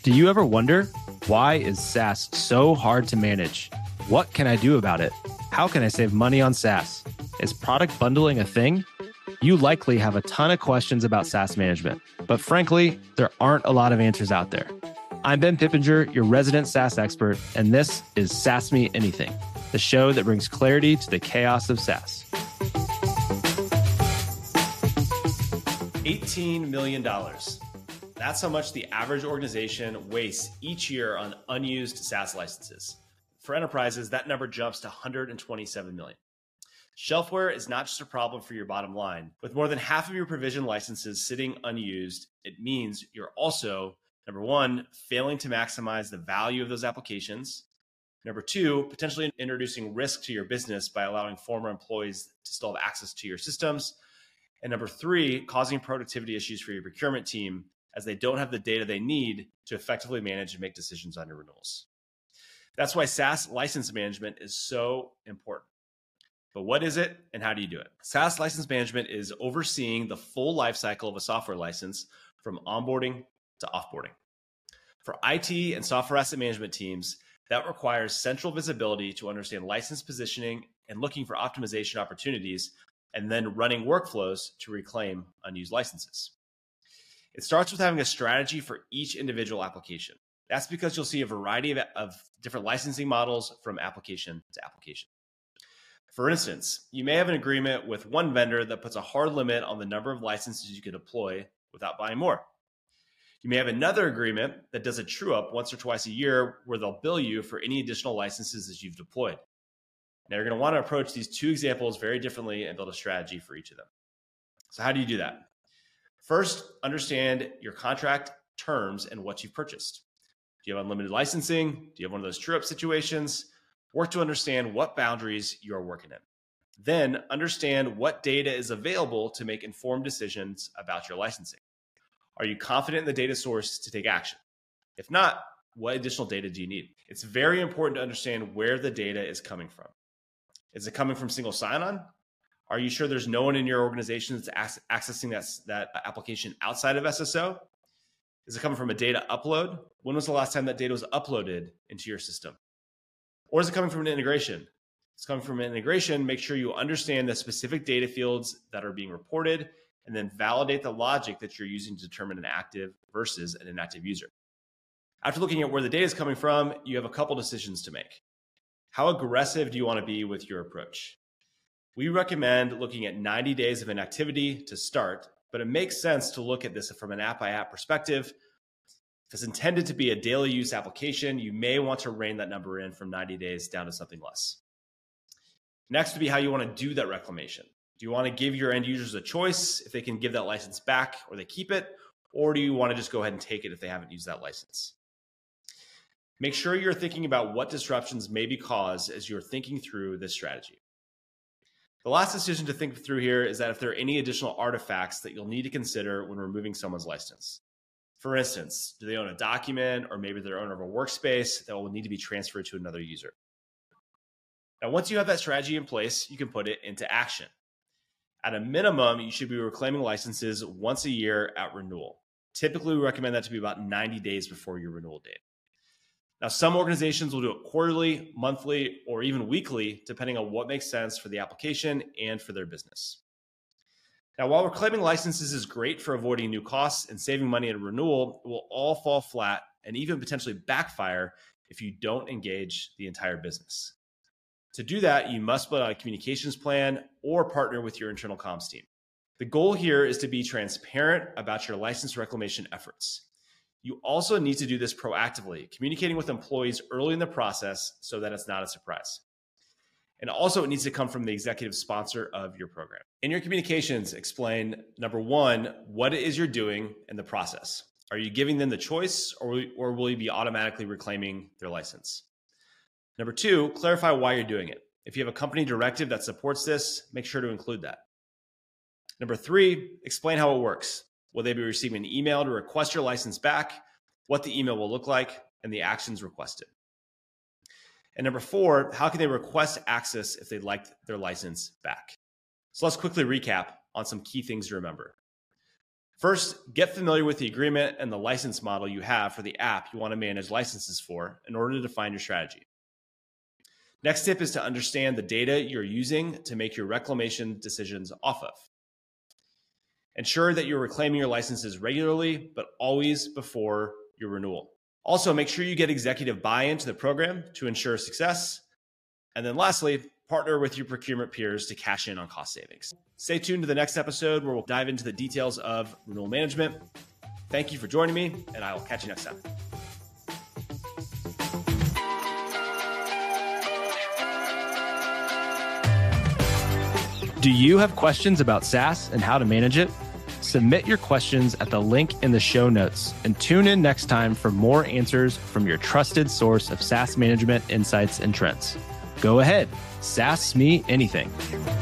Do you ever wonder, why is SaaS so hard to manage? What can I do about it? How can I save money on SaaS? Is product bundling a thing? You likely have a ton of questions about SaaS management, but frankly, there aren't a lot of answers out there. I'm Ben Pippinger, your resident SaaS expert, and this is SaaS Me Anything, the show that brings clarity to the chaos of SaaS. $18 million. That's how much the average organization wastes each year on unused SaaS licenses. For enterprises, that number jumps to 127 million. Shelfware is not just a problem for your bottom line. With more than half of your provision licenses sitting unused, it means you're also, number one, failing to maximize the value of those applications. Number two, potentially introducing risk to your business by allowing former employees to still have access to your systems. And number three, causing productivity issues for your procurement team as they don't have the data they need to effectively manage and make decisions on your renewals. That's why SaaS license management is so important. But what is it and how do you do it? SaaS license management is overseeing the full lifecycle of a software license from onboarding to offboarding. For IT and software asset management teams, that requires central visibility to understand license positioning and looking for optimization opportunities, and then running workflows to reclaim unused licenses. It starts with having a strategy for each individual application. That's because you'll see a variety of different licensing models from application to application. For instance, you may have an agreement with one vendor that puts a hard limit on the number of licenses you can deploy without buying more. You may have another agreement that does a true-up once or twice a year where they'll bill you for any additional licenses that you've deployed. Now, you're going to want to approach these two examples very differently and build a strategy for each of them. So how do you do that? First, understand your contract terms and what you've purchased. Do you have unlimited licensing? Do you have one of those true-up situations? Work to understand what boundaries you are working in. Then understand what data is available to make informed decisions about your licensing. Are you confident in the data source to take action? If not, what additional data do you need? It's very important to understand where the data is coming from. Is it coming from single sign-on? Are you sure there's no one in your organization that's accessing that application outside of SSO? Is it coming from a data upload? When was the last time that data was uploaded into your system? Or is it coming from an integration? If it's coming from an integration, make sure you understand the specific data fields that are being reported, and then validate the logic that you're using to determine an active versus an inactive user. After looking at where the data is coming from, you have a couple decisions to make. How aggressive do you want to be with your approach? We recommend looking at 90 days of inactivity to start, but it makes sense to look at this from an app-by-app perspective. If it's intended to be a daily use application, you may want to rein that number in from 90 days down to something less. Next would be how you want to do that reclamation. Do you want to give your end users a choice if they can give that license back or they keep it? Or do you want to just go ahead and take it if they haven't used that license? Make sure you're thinking about what disruptions may be caused as you're thinking through this strategy. The last decision to think through here is that if there are any additional artifacts that you'll need to consider when removing someone's license. For instance, do they own a document or maybe they're owner of a workspace that will need to be transferred to another user? Now, once you have that strategy in place, you can put it into action. At a minimum, you should be reclaiming licenses once a year at renewal. Typically, we recommend that to be about 90 days before your renewal date. Now, some organizations will do it quarterly, monthly, or even weekly, depending on what makes sense for the application and for their business. Now, while reclaiming licenses is great for avoiding new costs and saving money at renewal, it will all fall flat and even potentially backfire if you don't engage the entire business. To do that, you must build out a communications plan or partner with your internal comms team. The goal here is to be transparent about your license reclamation efforts. You also need to do this proactively, communicating with employees early in the process so that it's not a surprise. And also, it needs to come from the executive sponsor of your program. In your communications, explain, number one, what it is you're doing in the process. Are you giving them the choice or will you be automatically reclaiming their license? Number two, clarify why you're doing it. If you have a company directive that supports this, make sure to include that. Number three, explain how it works. Will they be receiving an email to request your license back, what the email will look like, and the actions requested? And number four, how can they request access if they'd like their license back? So let's quickly recap on some key things to remember. First, get familiar with the agreement and the license model you have for the app you want to manage licenses for in order to define your strategy. Next tip is to understand the data you're using to make your reclamation decisions off of. Ensure that you're reclaiming your licenses regularly, but always before your renewal. Also, make sure you get executive buy-in to the program to ensure success. And then lastly, partner with your procurement peers to cash in on cost savings. Stay tuned to the next episode where we'll dive into the details of renewal management. Thank you for joining me, and I will catch you next time. Do you have questions about SaaS and how to manage it? Submit your questions at the link in the show notes and tune in next time for more answers from your trusted source of SaaS management insights and trends. Go ahead, SaaS me anything.